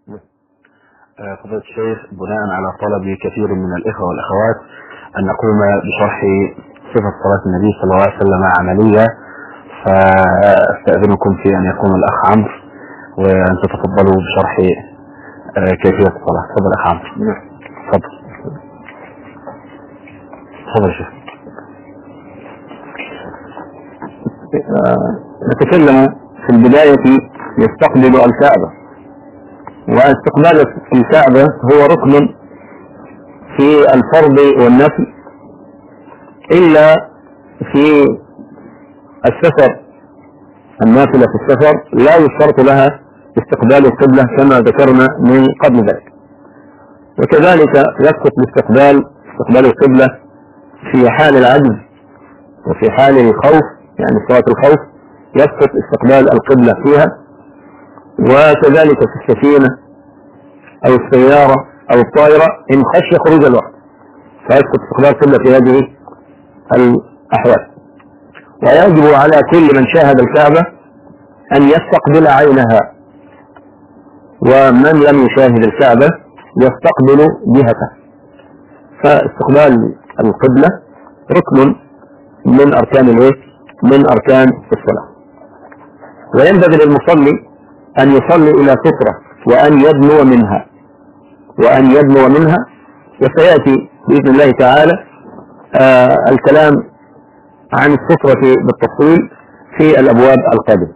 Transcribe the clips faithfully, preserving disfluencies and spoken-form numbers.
فضيلة الشيخ، بناء على طلب كثير من الإخوة والأخوات أن نقوم بشرح صفة صلاة النبي صلى الله عليه وسلم عملية، فأستأذنكم في أن يقوم الأخ عمرو وأن تتفضلوا بشرح كيفية الصلاة. تفضل أخ عمرو. تفضل. تفضل شيخ. نتكلم في البداية يستقبل الكعبة، واستقبال الكعبة هو ركن في الفرض والنفل، إلا في السفر النافلة في السفر لا يشترط لها استقبال القبلة كما ذكرنا من قبل ذلك. وكذلك يسقط الاستقبال استقبال القبلة في حال العجز وفي حال الخوف، يعني صلاة الخوف يسقط استقبال القبلة فيها، وكذلك في السفينة أو السيارة أو الطائرة إن خشي خروج الوقت فيسقط استقبال القبلة في هذه الأحوال. ويجب على كل من شاهد الكعبة أن يستقبل عينها، ومن لم يشاهد الكعبة يستقبل جهته. فاستقبال القبلة ركن من أركان الايه؟ من أركان الصلاة. وينبغي للمصلي أن يصلي إلى سترة وأن يدنو منها وأن يدنو منها وسيأتي بإذن الله تعالى آه الكلام عن السترة بالتفصيل في الأبواب القادمة.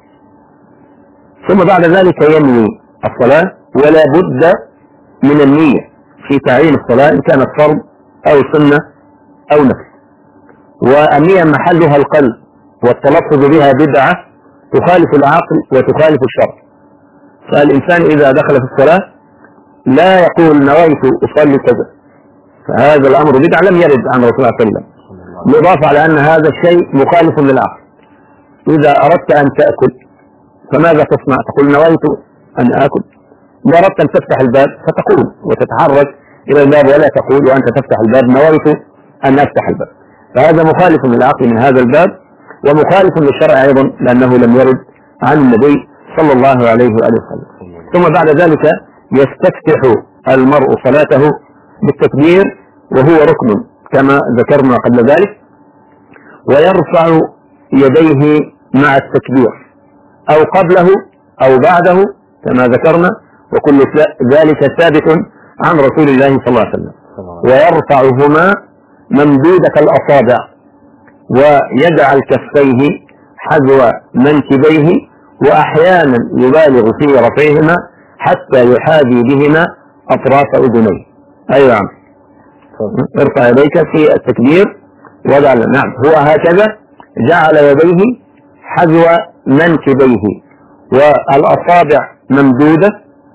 ثم بعد ذلك ينوي الصلاة، ولا بد من النية في تعيين الصلاة إن كانت فرض أو سنة أو نفل. والنية محلها القلب، والتلفظ بها بدعة تخالف العقل وتخالف الشرع. فالإنسان إذا دخل في الصلاة لا يقول نويت أصلي كذا، فهذا الأمر بدعة لم يرد عن رسول الله صلى الله عليه وسلم، بالإضافة على أن هذا الشيء مخالف للعقل. إذا أردت أن تأكل فماذا تصنع؟ تقول نويت أن آكل. إذا أردت أن تفتح الباب فتقول وتتحرك إلى الباب ولا تقول وأنت تفتح الباب نويت أن أفتح الباب. فهذا مخالف للعقل من هذا الباب، ومخالف للشرع أيضا لأنه لم يرد عن النبي صلى الله عليه وآله وسلم. ثم بعد ذلك يستفتح المرء صلاته بالتكبير وهو ركن كما ذكرنا قبل ذلك، ويرفع يديه مع التكبير أو قبله أو بعده كما ذكرنا، وكل ذلك ثابت عن رسول الله صلى الله عليه وسلم. ويرفعهما ممدودة الأصابع، ويجعل كفيه حذو منكبيه، وأحيانا يبالغ في رفعهما حتى يحاذي بهما أطراف أذنيه. أيوة عم. ارفع يديك في التكبير وجعل، نعم هو هكذا جعل يديه حذو منكبيه والأصابع ممدودة.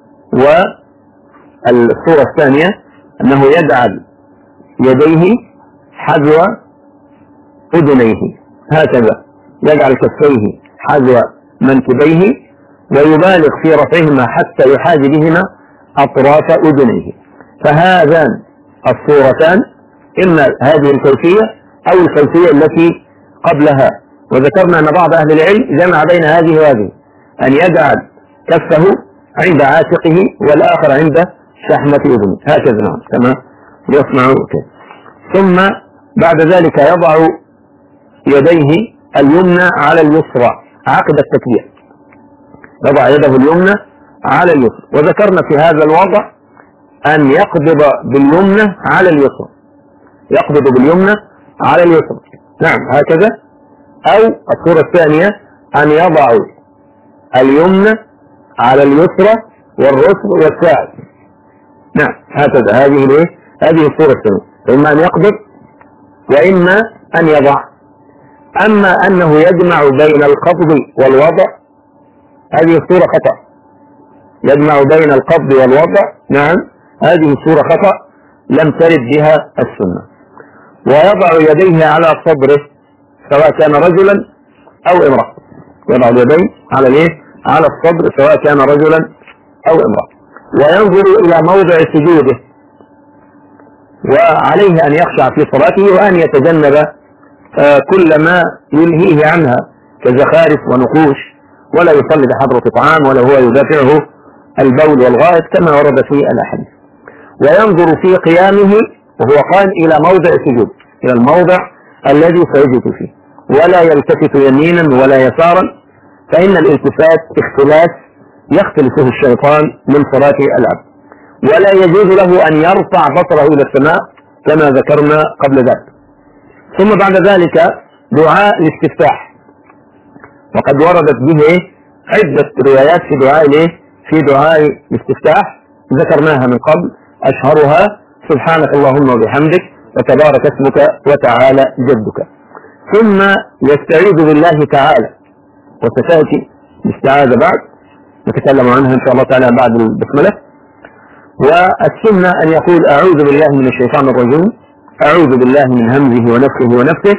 والصورة الثانية أنه يجعل يديه حذو أذنيه، هكذا يجعل كفيه حذو منكبيه ويبالغ في رفعهما حتى يحاذي بهما أطراف أذنيه. فهذان الصورتان إما هذه الكيفية أو الكيفية التي قبلها. وذكرنا أن بعض أهل العلم جمع بين هذه وهذه، أن يجعل كفه عند عاتقه والآخر عند شحمة أذنه، هكذا كما يصنع كذا. ثم بعد ذلك يضع يديه اليمنى على اليسرى عقب التكبير، يضع يده اليمنى على اليسرى. وذكرنا في هذا الوضع أن يقبض باليمنى على اليسرى، يقبض باليمنى على اليسرى، نعم هكذا. أو الصورة الثانية أن يضع اليمنى على اليسرى والرسل والساعد، نعم هكذا. هذه الايه؟ هذه الصورة الثانية، إما أن يقبض وإما أن يضع. أما أنه يجمع بين القبض والوضع هذه الصورة خطأ، يجمع بين القبض والوضع، نعم هذه الصورة خطأ لم ترد بها السنة. ويضع يديه على صدره سواء كان رجلا أو امرأة، يضع اليدين على الايه؟ على الصدر سواء كان رجلا أو امرأة. وينظر إلى موضع سجوده، وعليه أن يخشع في صلاته وأن يتجنب آه كل ما يلهيه عنها كزخارف ونقوش، ولا يصلي بحضرة طعام ولا هو يدافعه البول والغائط كما ورد في الأحاديث. وينظر في قيامه وهو قائم إلى موضع سجود، إلى الموضع الذي سيجد فيه، ولا يلتفت يمينا ولا يسارا، فإن الالتفات اختلاس يختلس فيه الشيطان من صلاة العبد. ولا يجوز له أن يرفع بصره إلى السماء كما ذكرنا قبل ذلك. ثم بعد ذلك دعاء الاستفتاح، وقد وردت به عدة روايات في دعاء في دعاء الاستفتاح ذكرناها من قبل، أشهرها سبحانك اللهم وبحمدك وتبارك اسمك وتعالى جدك. ثم يستعيذ بالله تعالى، وستأتي الاستعاذة بعد نتكلم عنها إن شاء الله تعالى بعد البسملة. والسنة أن يقول أعوذ بالله من الشيطان الرجيم، أعوذ بالله من همزه ونفخه ونفثه،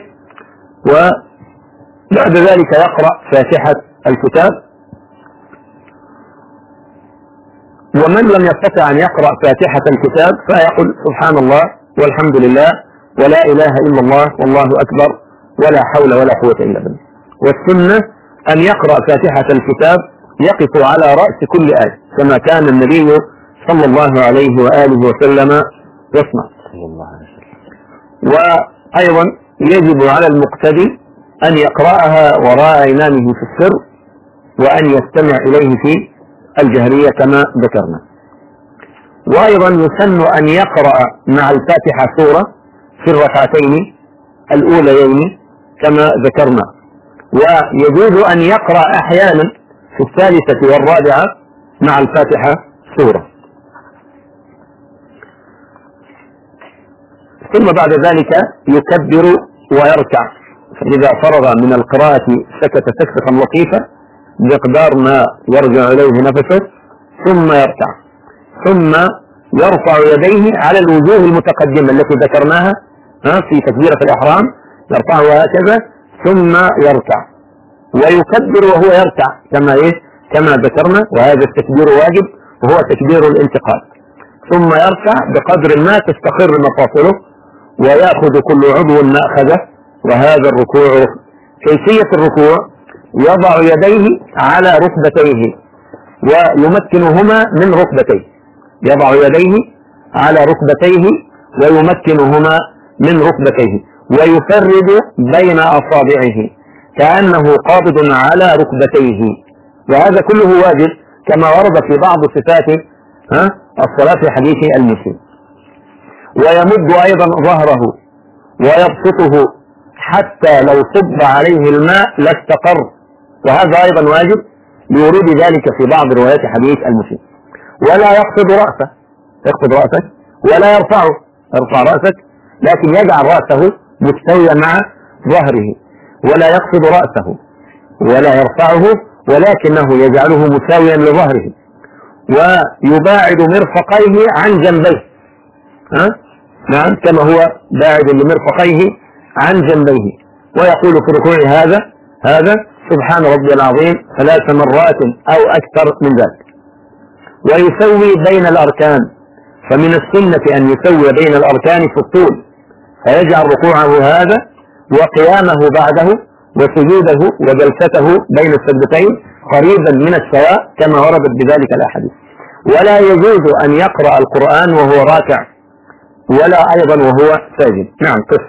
وبعد ذلك يقرأ فاتحة الكتاب. ومن لم يستطع أن يقرأ فاتحة الكتاب فيقول سبحان الله والحمد لله ولا إله إلا الله والله أكبر ولا حول ولا قوة إلا بالله. والسنة أن يقرأ فاتحة الكتاب يقف على رأس كل آية كما كان النبي صلى الله عليه وآله وسلم يصنع. وأيضا يجب على المقتدي أن يقرأها وراء إمامه في السر، وأن يستمع إليه في الجهرية كما ذكرنا. وأيضا يسن أن يقرأ مع الفاتحة سورة في الركعتين الأوليين كما ذكرنا. ويجوز أن يقرأ أحيانا في الثالثة والرابعة مع الفاتحة سورة. ثم بعد ذلك يكبر ويركع، فإذا فرغ من القراءة سكت سكتة لطيفة بمقدار ما يرجع إليه نفسه ثم يركع، ثم يرفع يديه على الوجوه المتقدمة التي ذكرناها في تكبيرة الإحرام، يرفعها هكذا ثم يركع، ويكبر وهو يركع كما إيه كما ذكرنا، وهذا التكبير واجب وهو تكبير الانتقال. ثم يركع بقدر ما تستقر مفاصله ويأخذ كل عضو مأخذه. وهذا الركوع كيفية الركوع: يضع يديه على ركبتيه ويمكنهما من ركبتيه، يضع يديه على ركبتيه ويمكنهما من ركبتيه، ويفرد بين أصابعه كأنه قابض على ركبتيه. وهذا كله واجب كما ورد في بعض صفات الصلاة في حديث المسلم. ويمد أيضا ظهره ويبسطه حتى لو صب عليه الماء لاستقر، وهذا أيضا واجب لورود ذلك في بعض روايات حديث المسلم. ولا يخفض رأسه، يخفض رأسك ولا يرفعه، يرفع رأسك لكن يجعل رأسه مستويا مع ظهره، ولا يخفض رأسه ولا يرفعه ولكنه يجعله مساويا لظهره، ويباعد مرفقيه عن جنبيه، ها؟ نعم كما هو باعد لمرفقيه عن جنبيه، ويقول في ركوع هذا هذا سبحان ربي العظيم ثلاث مرات أو أكثر من ذلك. ويسوي بين الأركان، فمن السنة أن يسوي بين الأركان في الطول، فيجعل ركوعه هذا وقيامه بعده وسجوده وجلسته بين السجدتين قريبا من السواء كما وردت بذلك الأحاديث. ولا يجوز أن يقرأ القرآن وهو راكع ولا أيضا وهو ساجد. نعم قف.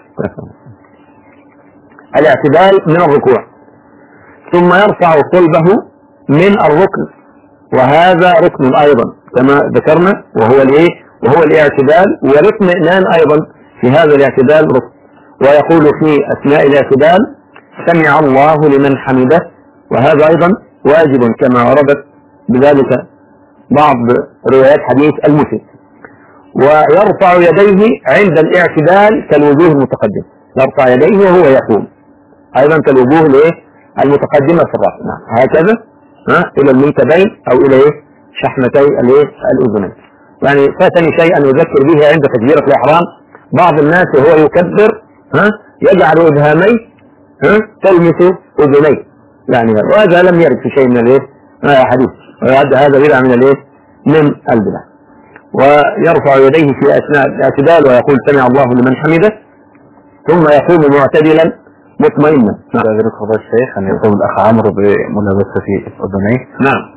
الاعتدال من الركوع، ثم يرفع صلبه من الركن، وهذا ركن أيضا كما ذكرنا وهو الايه وهو الاعتدال، والاطمئنان أيضا في هذا الاعتدال ركن. ويقول في أثناء الاعتدال سمع الله لمن حمده، وهذا أيضا واجب كما وردت بذلك بعض روايات حديث المسلم. ويرفع يديه عند الاعتدال كالوجوه المتقدمة، يرفع يديه وهو يقوم أيضا كالوجوه المتقدمة في الرأس، نعم هكذا ها إلى المنكبين أو إلى شحمتي الأذنين. يعني فاتني شيء أن يذكر به عند تكبيرة الإحرام، بعض الناس وهو يكبر ها يجعل إبهاميه ها تلمس أذنيه، يعني وهذا لم يرد في شيء من الايه حديث، وهذا بدعة من الايه من البدع. ويرفع يديه في أثناء الاعتدال ويقول سمع الله لمن حمده، ثم يقوم معتدلا مطمئنا. نعم. ذلك هذا الشيخ أن يقوم الأخ عمرو بملابسة في أذنيه. نعم.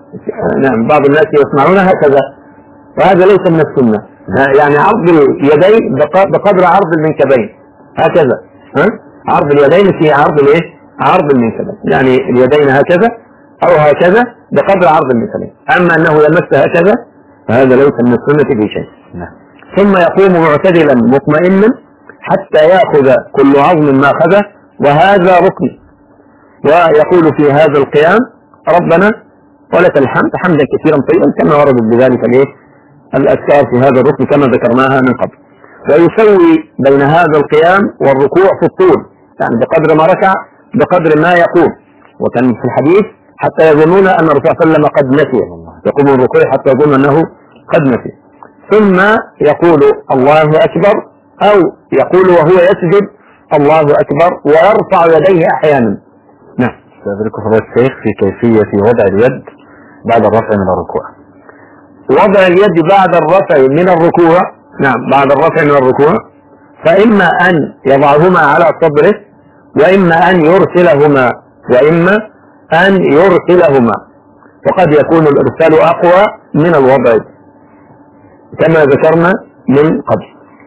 نعم بعض الناس يصنعون هكذا، وهذا ليس من السنة. يعني عرض اليدين بقدر عرض المنكبين هكذا، ها؟ عرض اليدين في عرض الايه؟ عرض المنكبين، يعني اليدين هكذا او هكذا بقدر عرض المنكبين. اما انه يمس هكذا هذا ليس من السنة في شيء. ثم يقوم معتدلا مطمئنا حتى يأخذ كل عظم ما أخذه، وهذا ركن. ويقول في هذا القيام ربنا ولك الحمد حمدا كثيرا طيبا كما وردت بذلك الايه؟ الأذكار في هذا الركن كما ذكرناها من قبل. ويسوي بين هذا القيام والركوع في الطول، يعني بقدر ما ركع بقدر ما يقوم. وكان في الحديث حتى يظنون أن الرسول صلى الله عليه وسلم قد نسي، يقوم الركوع حتى يظن أنه قد نسي. ثم يقول الله أكبر، أو يقول وهو يسجد الله أكبر، ويرفع يديه أحيانا. نعم. استاذنكم فضيلة الشيخ في كيفية وضع اليد بعد الرفع من الركوع. وضع اليد بعد الرفع من الركوع، نعم بعد الرفع من الركوع، فإما أن يضعهما على صدره، وإما أن يرسلهما، وإما أن يرسلهما، وقد يكون الإرسال أقوى من الوضع كما ذكرنا من قبل.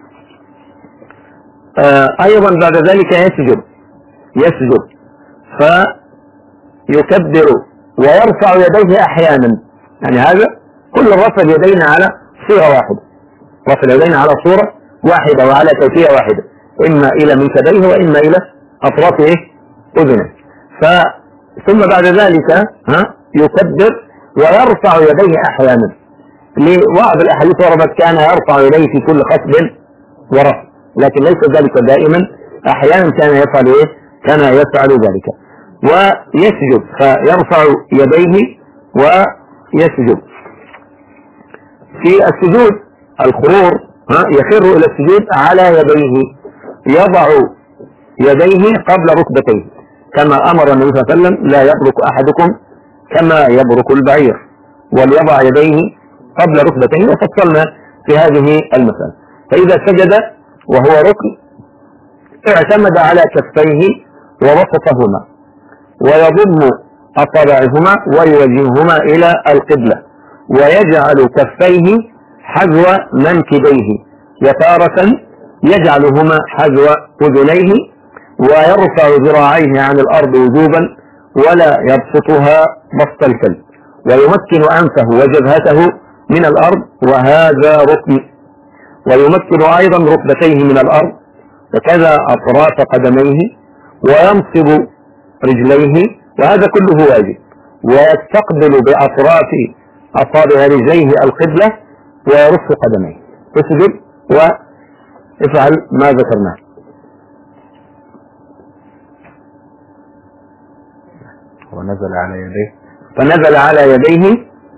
آه أيضا بعد ذلك يسجد يسجد فيكبر ويرفع يديه أحيانا، يعني هذا كل رفع اليدين على صورة واحدة، رفع اليدين على صورة واحدة وعلى كيفية واحدة، إما إلى منكبيه وإما إلى أطراف أذنه. ثم بعد ذلك ها يكبر ويرفع يديه أحيانا. لبعض الأحاديث وردت كان يرفع يديه في كل خطب ورفع، لكن ليس ذلك دائما، أحيانا كان يفعل إيه؟ كان يفعل ذلك. ويسجد فيرفع يديه ويسجد. في السجود الخرور يخر إلى السجود على يديه، يضع يديه قبل ركبتيه كما أمر النبي صلى الله عليه وسلم: لا يبرك أحدكم كما يبرك البعير، وليضع يديه قبل ركبتيه. وفصلنا في هذه المسألة. فإذا سجد وهو ركن اعتمد على كفيه ووسطهما، ويضم أصابعهما ويوجههما إلى القبلة، ويجعل كفيه حذو منكبيه، وتارة يجعلهما حذو أذنيه، ويرفع ذراعيه عن الأرض وجوبا ولا يبسطها بسط الكلب، ويمكن أنفه وجبهته من الأرض، وهذا ركن. ويمكن أيضا ركبتيه من الأرض، وكذا أطراف قدميه، وينصب رجليه، وهذا كله واجب. ويستقبل بأطراف أصابع رجليه القبلة، ويرص قدميه. اسجد وافعل ما ذكرناه. ونزل على يديه فنزل على يديه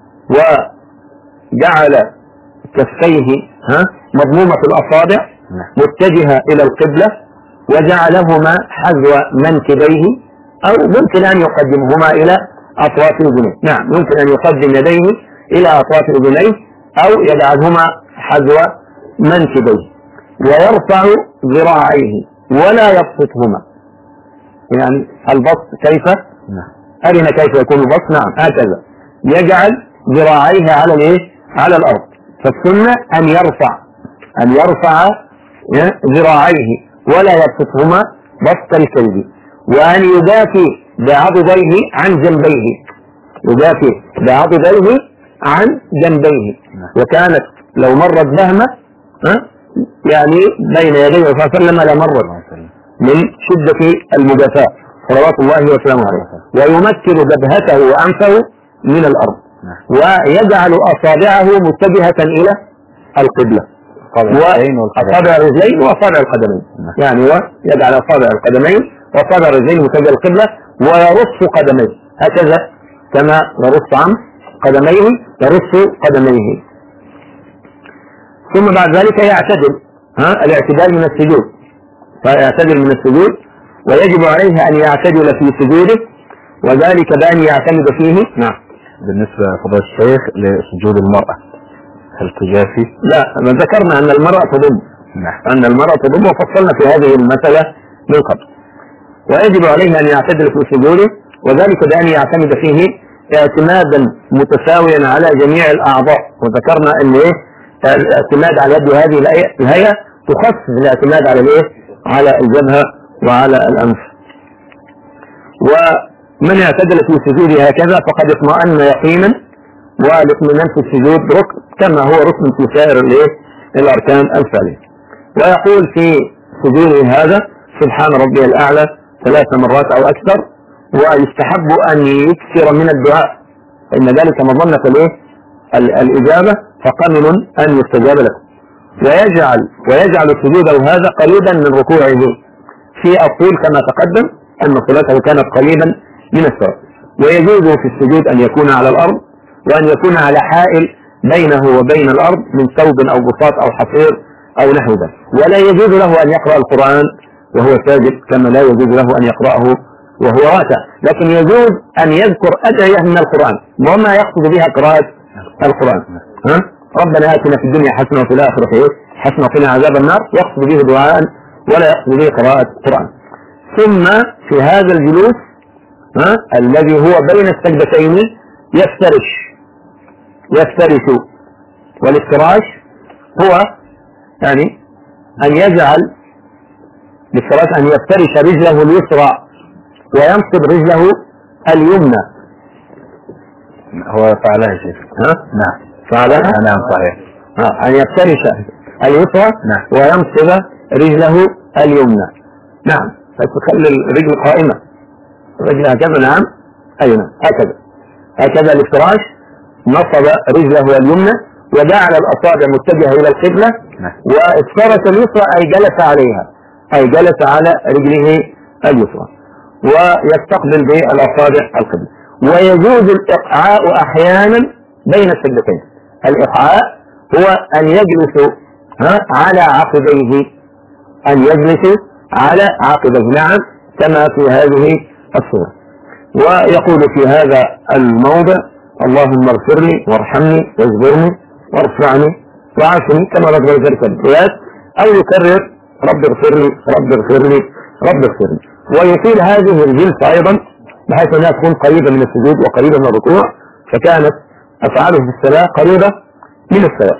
وجعل كفيه ها مضمومة الأصابع متجهة إلى القبلة، وجعلهما حذو منكبيه، أو ممكن أن يقدمهما إلى أطراف أذنيه. نعم ممكن أن يقدم يديه إلى أطراف أذنيه أو يجعلهما حذو منكبيه، ويرفع ذراعيه ولا يبسطهما. يعني البسط كيف؟ أرنا كيف يكون البسط. نعم هكذا يجعل ذراعيه على الايه؟ على الأرض. فالسنة أن يرفع أن يرفع ذراعيه ولا يبسطهما بسط الكلب، وأن يدافي بعضديه عن جنبيه، يدافي بعضديه عن جنبيه. وكانت لو مرت بهمة يعني بين يديه صلى الله عليه وسلم لمرت من شدة المجافاة صلوات الله وسلامه عليه. ويمكن جبهته وأنفه من الأرض، ويجعل أصابعه متجهة إلى القبلة، وأصابع الرجلين وأصابع القدمين، يعني ويجعل أصابع القدمين وأصابع الرجلين متجهة القبلة، ويرص قدميه هكذا كما يرص عن قدميه، يرص قدميه. ثم بعد ذلك يعتدل، ها الاعتدال من السجود، فيعتدل من السجود، ويجب عليه أن يعتدل في سجوده، وذلك بأن يعتمد فيه. نعم. بالنسبة لفضيلة الشيخ لسجود المرأة هل تجافي؟ لا، ما ذكرنا أن المرأة تضم. نعم. أن المرأة تضم، وفصلنا في هذه المسألة من قبل. ويجب عليه أن يعتدل في سجوده، وذلك بأن يعتمد فيه اعتمادا متساويا على جميع الأعضاء، وذكرنا أن إيه الاعتماد على يد هذه الهيئة تخفف الاعتماد على الإيه على الجبهة وعلى الأنف. ومن اعتدل في سجوده هكذا فقد اطمأن يقينا، والاطمئنان في السجود ركن كما هو ركن في سائر الإيه الأركان الفعلية. ويقول في سجوده هذا سبحان ربي الأعلى ثلاث مرات أو أكثر، ويستحب أن يكثر من الدعاء، إن ذلك مظنة الإيه الإجابة، فقمن أن يستجاب له. ويجعل ويجعل سجوده هذا قريبا من ركوعه في الطول كما تقدم أن صلاته كانت قريبا من السواء. ويجوز في السجود أن يكون على الأرض، وأن يكون على حائل بينه وبين الأرض من ثوب أو بساط أو حصير أو نحو ذلك. ولا يجوز له أن يقرأ القرآن وهو ساجد، كما لا يجوز له أن يقرأه وهو راكع، لكن يجوز أن يذكر أدعية من القرآن وما يقصد بها قراءة القرآن. ها؟ ربنا آتنا في الدنيا حسنة وفي الآخرة حسنة وقنا عذاب النار، يقصد به دعاء ولا يقصد به قراءة القرآن. ثم في هذا الجلوس ها الذي هو بين السجدتين يفترش يفترش والافتراش هو يعني أن يجعل الافتراش أن يفترش رجله اليسرى وينصب رجله اليمنى. هو فعلها شيخ. ها؟ نعم فعلها؟ نعم صحيح. ها أن يفترش اليسرى نعم. وينصب رجله اليمنى. نعم، فتخلي الرجل قائمة، الرجل هكذا. نعم أيوة هكذا هكذا الافتراش، نصب رجله اليمنى وجعل الأصابع متجهة إلى القبلة، وافترش اليسرى أي جلس عليها، أي جلس على رجله اليسرى ويستقبل بالأصابع القبلة. ويجوز الإقعاء أحيانا بين السجدتين. الإقعاء هو أن يجلس ها على عقبيه، أن يجلس على عقبيه. نعم كما في هذه الصورة. ويقول في هذا الموضع اللهم اغفر لي وارحمني واجبرني وارفعني وعافني كما ذكر ذلك الآيات، أو يكرر رب اغفر لي رب اغفر لي رب اغفر لي. ويطيل هذه الجلسة أيضا بحيث أنها تكون قريبة من السجود وقريبة من الركوع، فكانت أفعاله في الصلاة قريبة من الصلاة.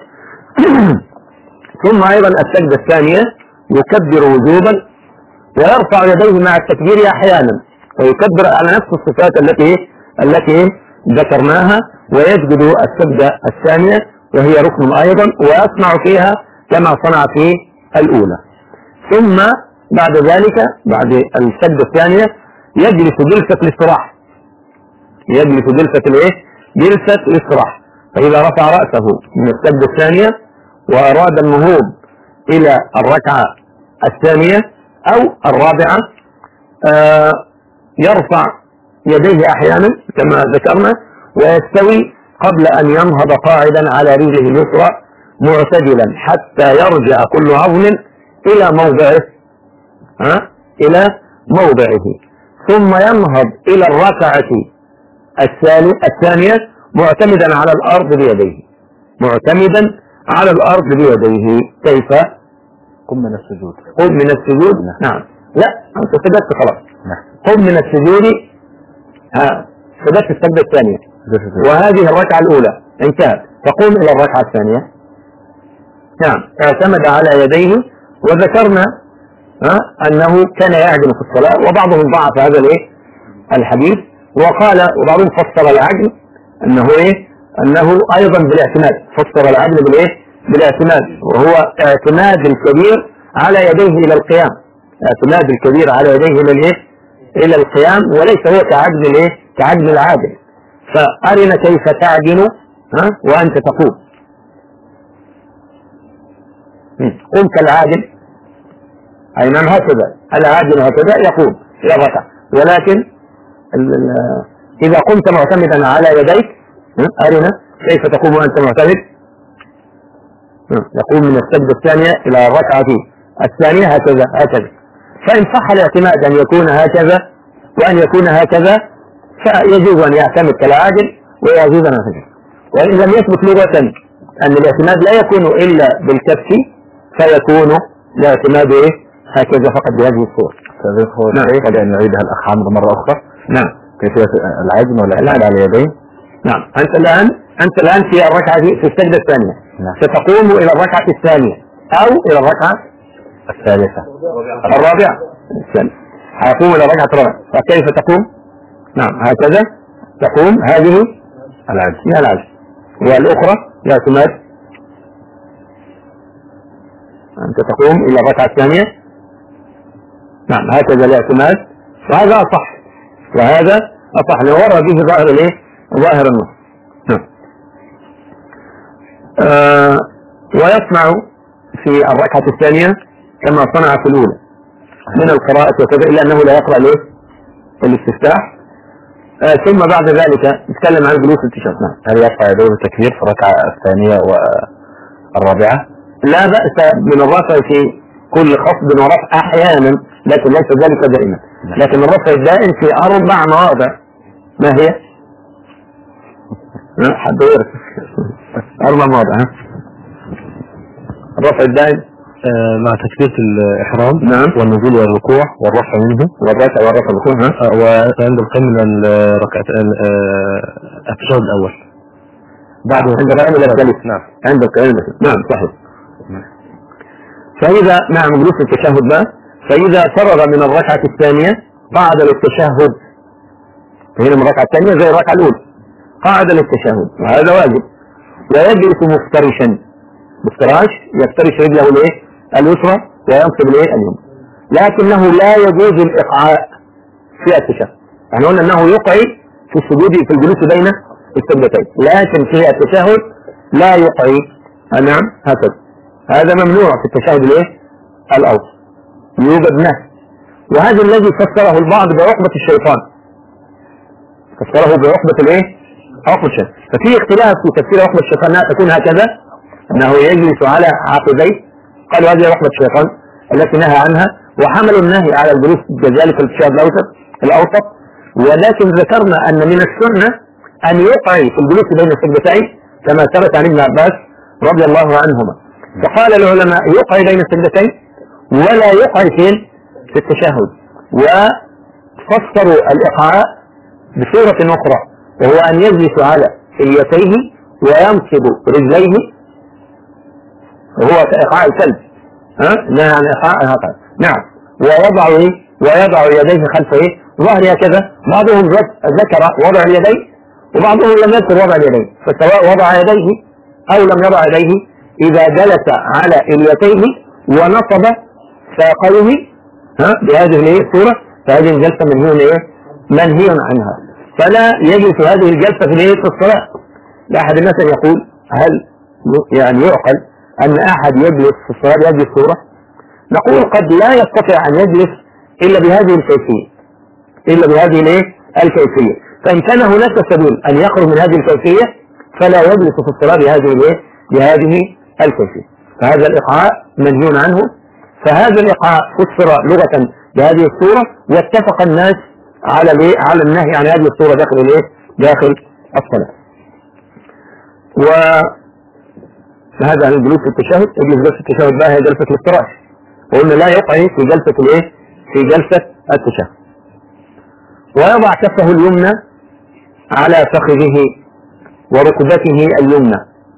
ثم أيضا السجدة الثانية يكبر وجوبا ويرفع يديه مع التكبير أحيانا، ويكبر على نفس الصفات التي التي ذكرناها، ويسجد السجدة الثانية وهي ركن أيضا، ويصنع فيها كما صنع في الأولى. ثم بعد ذلك بعد السجدة الثانية يجلس جلسة الاستراحة، يجلس جلسة الايه؟ جلسة الاستراحة. فإذا رفع رأسه من السجدة الثانية وأراد النهوض إلى الركعة الثانية أو الرابعة آه يرفع يديه أحيانا كما ذكرنا، ويستوي قبل أن ينهض قاعدا على رجله اليسرى معتدلا حتى يرجع كل عظم إلى موضعه ها إلى موضعه، ثم ينهض إلى الركعة الثانية معتمدا على الأرض بيديه، معتمدا على الأرض بيديه. كيف؟ قم من السجود. قم من السجود. نعم. لا أنت سجدت خلاص. قم من السجود. ها سجدت السجدة الثانية وهذه الركعة الأولى انتهت، فقوم إلى الركعة الثانية. نعم اعتمد على يديه. وذكرنا ها أنه كان يعجن في الصلاة، وبعضهم ضعف هذا الايه الحديث، وقال وبعضهم فسر العجن أنه ايه أنه أيضا بالاعتماد، فسر العجن بالايه بالاعتماد، وهو اعتماد الكبير على يديه إلى القيام، اعتماد الكبير على يديه إلى الايه إلى القيام، وليس هو كعجن الايه كعجن العاجل. فأرنا كيف تعجن ها وأنت تقوم. قم كالعاجل، أي نعم هكذا العاجل هكذا يقوم إلى الركعة، ولكن إذا قمت معتمدا على يديك أرنا كيف تقوم وأنت معتمد. يقوم من السجدة الثانية إلى الركعة الثانية هكذا هكذا. فإن صح الاعتماد أن يكون هكذا وأن يكون هكذا فيجوز أن يعتمد كالعاجل ويجوز أن يعتمد. وإن لم يثبت لغة أن الاعتماد لا يكون إلا بالكف فيكون الاعتماد إيه هكذا فقط بهذه الصورة. نعم. قد أن نعيدها الأخ عمرو مرة أخرى. نعم. كيفية العجن ولا على اليدين؟ نعم. أنت الآن أنت الآن في الركعة في السجدة الثانية. نعم. ستقوم إلى الركعة الثانية أو إلى الركعة الثالثة الرابعة. هيقوم إلى الركعة الرابعة. فكيف تقوم؟ نعم هكذا تقوم. هذه العجز هي العجز. والأخرى يا سماد أنت تقوم إلى الركعة الثانية. نعم هكذا الاعتماد. وهذا أصح وهذا أصح لورى به ظاهر الايه؟ ظاهر النص. آه ويصنع في الركعة الثانية كما صنع في الأولى من القراءة وكذا، إلا أنه لا يقرأ له الاستفتاح. آه ثم بعد ذلك نتكلم عن جلوس التشهد. هل يقرأ يدور التكبير في الركعة الثانية والرابعة؟ لا بأس من الرفع في كل خفض ورفع أحيانا، لكن ليس ذلك دائما. لكن الرفع الدائم في أربع مواضع. ما هي؟ حد يعرف؟ أربع مواضع. الرفع الدائم آه مع تكبيرة الإحرام. نعم. والنزول والركوع والرفع منه والرفع والرفع الركوع. آه وعند القيام من الركعة التشهد الأول بعد عند القيام إلى الثالث. نعم. عند القيام إلى الثالث. نعم صحيح. فإذا نعم جلوس التشهد بقى، فإذا فرغ من الركعة الثانية قعد للتشهد. هنا من الركعة الثانية زي الركعة الأولى قعد للتشهد وهذا واجب. ويجلس مفترشا. مفتراش يفترش رجله الايه؟ اليسرى وينصب الايه؟ اليمنى. لكنه لا يجوز الإقعاء في التشهد. يعني قلنا أنه يقعي في السجود في الجلوس بين السجدتين، لكن في التشهد لا يقعي. نعم هكذا. هذا ممنوع في التشهد الايه؟ الأوسط. يوجد نهي. وهذا الذي فسره البعض بعقبة الشيطان. فسره بعقبة الايه؟ عقبة الشيطان. ففي اختلاف في تفسير عقبة الشيطان انها تكون هكذا، انه يجلس على عقبيه. قالوا هذه عقبة الشيطان التي نهى عنها، وحملوا النهي على الجلوس كذلك في التشهد الأوسط الأوسط. ولكن ذكرنا أن من السنة أن يقعي في الجلوس بين السجدتين كما ثبت عن ابن عباس رضي الله عنهما. فقال العلماء يقعي بين السجدتين ولا يقعي فين؟ في التشهد. وفسروا الإقعاء بصورة أخرى، وهو أن يجلس على اليتيه وينصب رجليه، وهو كإقعاء الكلب. ها؟ نهى عن إقعاء هكذا. نعم. ويضع إيه؟ ويضع يديه خلف إيه؟ ظهر هكذا. بعضهم ذكر وضع اليدين وبعضهم لم يذكر وضع اليدين، فسواء وضع يديه أو لم يضع يديه، إذا جلس على اليتيه ونصب ساقيه ها بهذه الصورة فهذه الجلسة منهي إيه؟ منهي عنها. فلا يجلس هذه الجلسة في الايه؟ في الصلاة. لأحد الناس يقول هل يعني يعقل أن أحد يجلس في الصلاة بهذه الصورة؟ نقول قد لا يستطيع أن يجلس إلا بهذه الكيفية إلا بهذه الايه؟ الكيفية. فإن كان هناك سبيل أن يخرج من هذه الكيفية فلا يجلس في الصلاة بهذه الايه؟ بهذه الكيفية. فهذا الإقعاء منهي عنه. فهذا الإقعاء فسر لغة بهذه الصورة، واتفق الناس على الايه؟ على النهي عن هذه الصورة داخل الايه؟ داخل الصلاة. وهذا الجلوس في التشهد. يجلس جلسة التشهد بقى هي جلسة الافتراش، وقلنا لا يقعي في جلسة الايه؟ في جلسة التشهد. ويضع كفه اليمنى على فخذه وركبته اليمنى،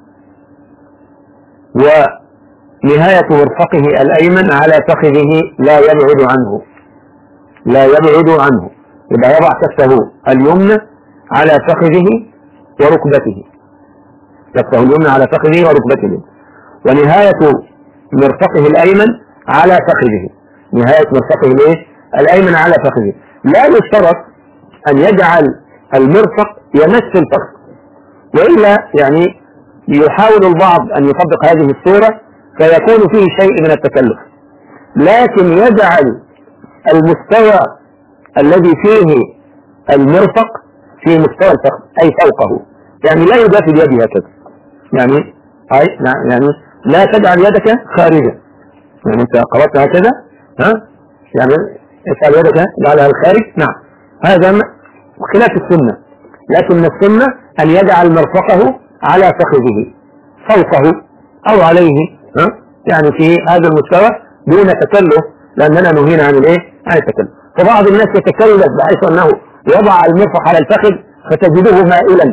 ونهاية مرفقه الأيمن على فخذه لا يبعد عنه لا يبعد عنه يبقى يضع كفه اليمنى على فخذه وركبته كفه اليمنى على فخذه وركبته، ونهاية مرفقه الأيمن على فخذه نهاية مرفقه الايه؟ الأيمن على فخذه. لا يشترط أن يجعل المرفق يمس الفخذ، وإلا يعني يحاول البعض أن يطبق هذه الصورة فيكون فيه شيء من التكلف، لكن يجعل المستوى الذي فيه المرفق في مستوى الفخذ أي فوقه، يعني لا يدافع بيده هكذا، يعني أي يعني لا تجعل يدك خارجة، يعني أنت قرأت هكذا ها يعني اجعل يدك جعلها الخارج. نعم هذا خلاف السنة، لكن السنة أن يجعل مرفقه على فخذه فوقه أو عليه ها يعني في هذا المستوى دون تكلف، لأننا نهينا عن الايه؟ عن التكلف. فبعض الناس يتكلف بحيث أنه يضع المرفق على الفخذ فتجده مائلا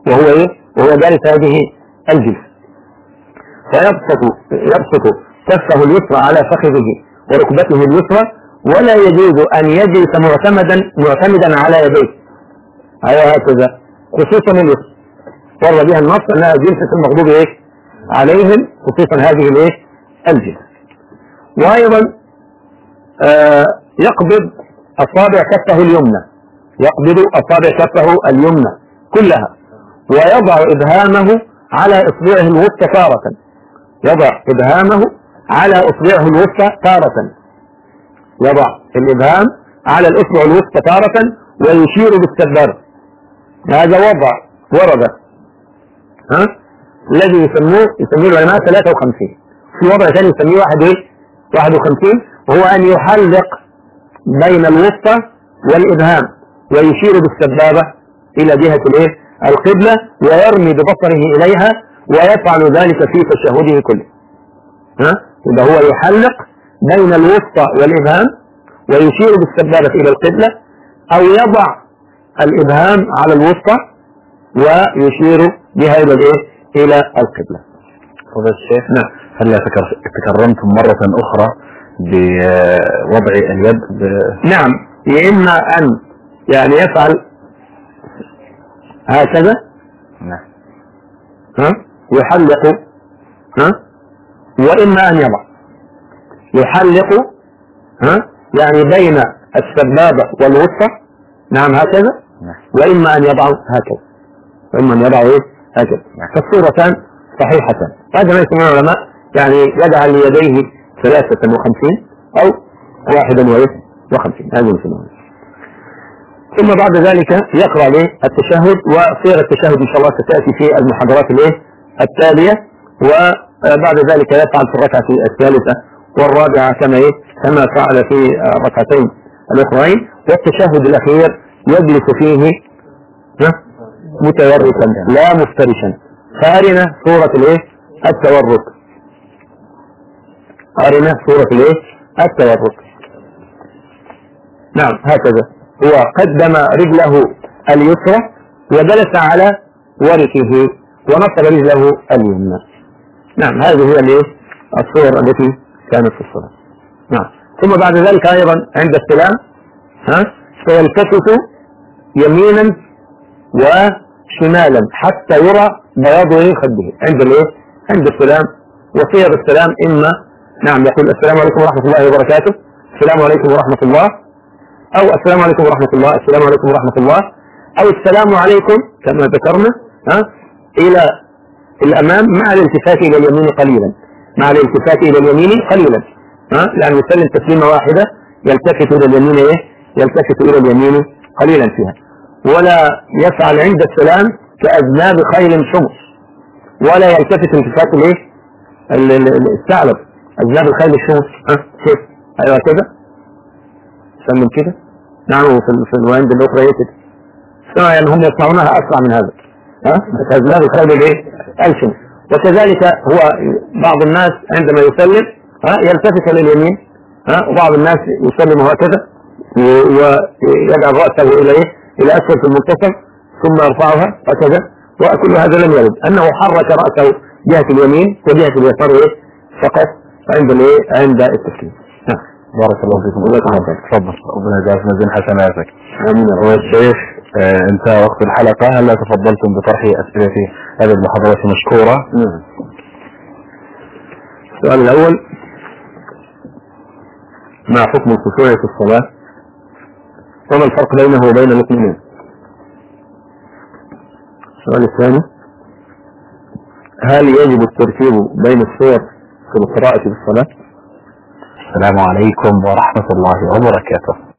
وهو إيه؟ وهو جالس هذه الجلسة، فيبسط يبسط كفه اليسرى على فخذه وركبته اليسرى، ولا يجوز أن يجلس معتمدا معتمدا على يديه، أي هكذا، خصوصا اليسرى ورد بها النص أنها جلسة المغضوب إيه؟ عليهم، خصوصا هذه الإيه؟ الجلسة. وأيضا آه يقبض أصابع كفه اليمنى، يقبض أصابع كفه اليمنى كلها، ويضع إبهامه على إصبعه الوسطى تارة، يضع إبهامه على إصبعه الوسطى تارة، يضع الإبهام على الإصبع الوسطى تارة ويشير بالسبابة. هذا وضع ورد ها الذي يسموه يسميه العلماء ثلاثة وخمسين. في وضع ثاني يسميه واحد ايه واحد وخمسين، وهو أن يحلق بين الوسطى والإبهام ويشير بالسبابة إلى جهة الايه القبلة ويرمي ببصره إليها، ويفعل ذلك في تشهده كله. ها إذا هو يحلق بين الوسطى والإبهام ويشير بالسبابة إلى القبلة، أو يضع الإبهام على الوسطى ويشير بها إلى الإيه إلى القبلة. فضل الشيخ، نعم، هل تكرمتم مرة أخرى بوضع اليد ب... نعم، إما أن يعني يفعل هكذا، نعم، ها يحلق، ها وإما أن يضع يحلق، ها يعني بين السبابة والوسطى، نعم هكذا، نعم، وإما أن يضع هكذا، وإما أن يضع إيه هكذا، فالصورتان صحيحتان. هذا ما يسمونه العلماء يعني يجعل ليديه ثلاثة وخمسين أو واحدا وخمسين، هذا يسمونه. ثم بعد ذلك يقرأ له التشهد، وصيغة التشهد إن شاء الله ستأتي في المحاضرات الايه التالية، وبعد ذلك يفعل في الركعة الثالثة والرابعة كما ايه كما فعل في الركعتين الأخرين، والتشهد الأخير يجلس فيه متوركا لا مفترشا. فأرنا صورة الايه التورك، أرنا صورة الايه التورك. نعم هكذا، هو قدم رجله اليسرى وجلس على وركه ونصب رجله اليمنى. نعم هذه هي الايه الصور التي كانت في الصلاة. نعم. ثم بعد ذلك أيضا عند السلام ها سيلتفت يمينا وشمالا حتى يرى بياض خده عند الايه عند السلام. وصيغ السلام إما نعم يقول السلام عليكم ورحمة الله وبركاته، السلام عليكم ورحمة الله، أو السلام عليكم ورحمة الله، السلام عليكم ورحمة الله، أو السلام عليكم كما ذكرنا ها إلى الأمام مع الالتفات إلى اليمين قليلا، مع الالتفات إلى اليمين قليلا، ها يعني يسلم تسليمة واحدة يلتفت إلى اليمين إيه يلتفت إلى اليمين قليلا فيها، ولا يفعل عند السلام كأذناب خيل شمس، ولا يلتفت التفات الإيه الثعلب أذناب الخيل الشمس. ها كيف أيوة كده سلم كده. نعم في في الوين بالأخرى يكتب يعني هم يصنعونها أسرع من هذا، ها أذناب الخيل الإيه الشمس. وكذلك هو بعض الناس عندما يسلم ها يلتفت لليمين، ها وبعض الناس يسلم هكذا ويجعل رأسه إلى إيه إلى أسفل في المنتصف ثم يرفعها هكذا، وكل هذا لم يرد أنه حرك رأسه جهة اليمين وجهة اليسار إيه فقط عند الإيه عند التسليم. بارك الله فيكم. الله يسلمك. تفضل، ربنا يجعل في ميزان حسناتك. امين. والشيخ آه انتهى وقت الحلقة، هل تفضلتم بطرح أسئلة هذه المحاضرة مشكورة؟ نعم. السؤال الأول: ما حكم الخشوع في الصلاة؟ وما الفرق بينه وبين الاطمئنان؟ السؤال الثاني: هل يجب الترتيب بين السور في القراءة في الصلاة؟ السلام عليكم ورحمة الله وبركاته.